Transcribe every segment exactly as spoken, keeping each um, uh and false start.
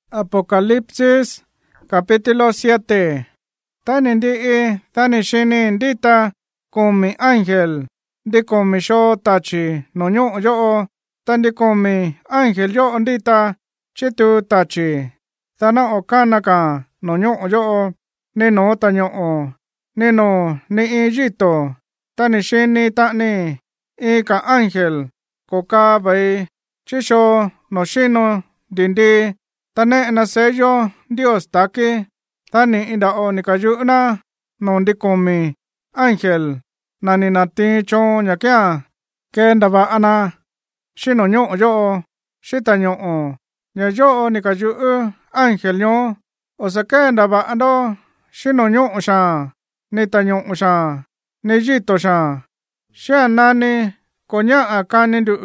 Apocalipsis capítulo siete. Tani ndi tani shini ndita kumi ángel ndi kumi sho tachi no ñu'u yo'o tandi kumi ángel yo'o ndita chitu tachi tana okanaka no ñu'u yo'o nino taño'o nino ni yito tani shini ta'ni ika ángel koka bai chisho no shino dindi tane na sello Dios taki tani indao nikayuna no ndikomi ángel nani nati cho nyakia kenda ba ana shino ño yo shita ño nya yo nikayu ángel ño o sakenda ba ando shino ño sha ni taño sha ni yito sha sha nani konya akani ndu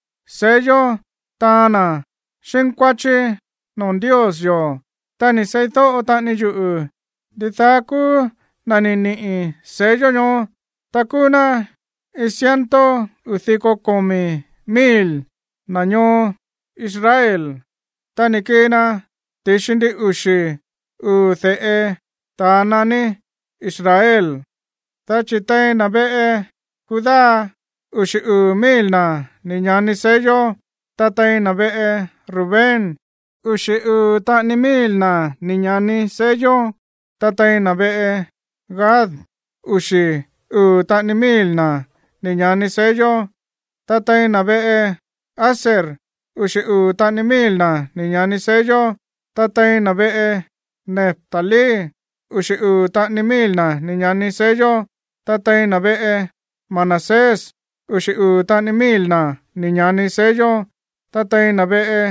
sello tana shinkwachi non Dios yo tani seito tani yu ditaku nani ni sello yo takuna y ciento uthiko komi mil naño Israel tani kina tishindi ushi uthe tanani Israel tachite na be Judá ushi u mil na niñani sello tatay na be Rubén ushi u tani mil na niñani sello tatay na be Gad ushi u tani mil na niñani sello tatay na be Aser ushi u tani mil na niñani sello tatay na be Neftali ushi u tani mil na niñani sello tatay na be Manasés ushi u tani mil na niñani sello tatay na be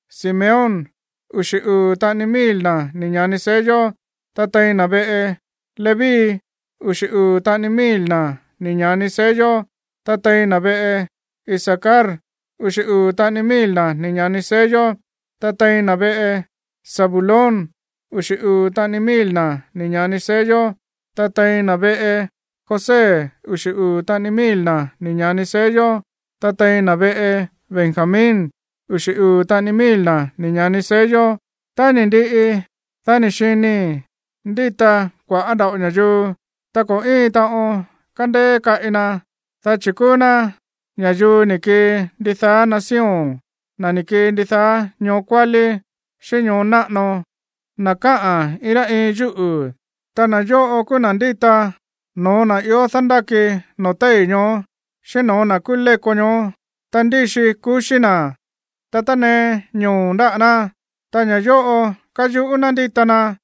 Simeón ushi u tani mil na niñani sello tatay na be Leví ushi u tani mil na niñani sello tatay na be Isaacar ushi u tani mil na niñani sello tatay na be Zabulón ushi u tani mil na niñani sello tatay na be José ushi u tani mil na niñani sello tatay na be Benjamín ushi u tani mil na niñani sello tani ndi tani shini ndita kwa adao nyayu tako i tao kande ka ina ta chikuna nyayu niki nditha nación na niki nditha nyokwali shinyo na'no nakaa ira i yu tana yo kuna ndita no na yo thandaki no teño shino na kule konyo tandishi kushina tatane nyu ndana tanya yo kayu unanditana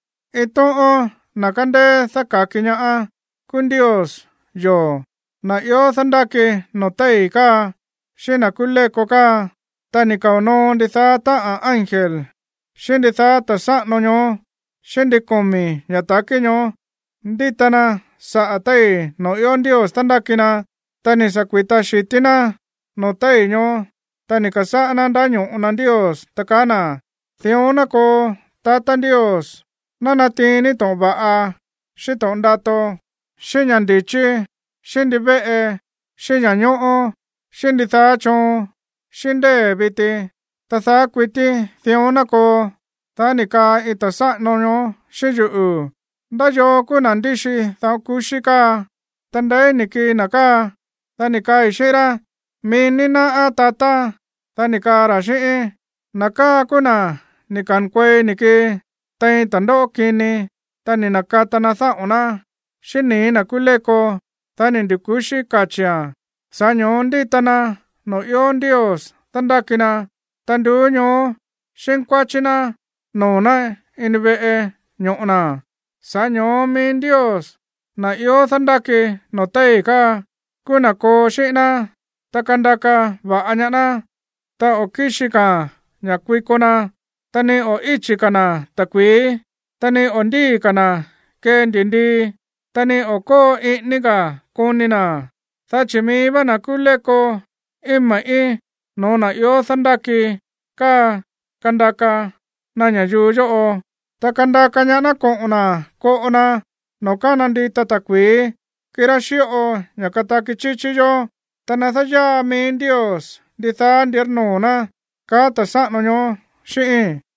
ito na kande thakakinya kun Dios yo na yo thandaki no teika shina kule koka tani kauno nditha ta ángel shinditha tasa no nyo shindikomi yataki nyo nditana sa atai no yon Dios tandakina tani sakwita shitina no tai nyo tani kasana daño una Dios takana thiona ko tata Dios nanatini to baa shito ndato shinyandichi shindibe shinyanyo shinditha cho shinde biti tatha kwiti thiona ko tani ka itasa no nyo shiyu ndayo kunandishi thakushika tandai niki naka tanika ishira minina atata tanika rashi naka kuna nikankwe niki tai tando kini tani naka tanatha ona shini nakuleko tani ndikushi kachia sanyo nditana no yon Dios tandakina tandunyo shinkwachina nona inbe nyona sanyo min Dios na yo thandaki no teika kuna ko shina takandaka va anyana ta okishika nyakwikona tani o ichikana takwi tani ondi kana kendindi tani oko iniga kunina tachimi bana kuleko imma i no na yo thandaki ka kandaka nanya yuyo takandaka nyana koona koona no kanandi tatakwi kirashio nyakataki chichiyo tanathaya min Dios ditha ndirnona ka tasano nyo shi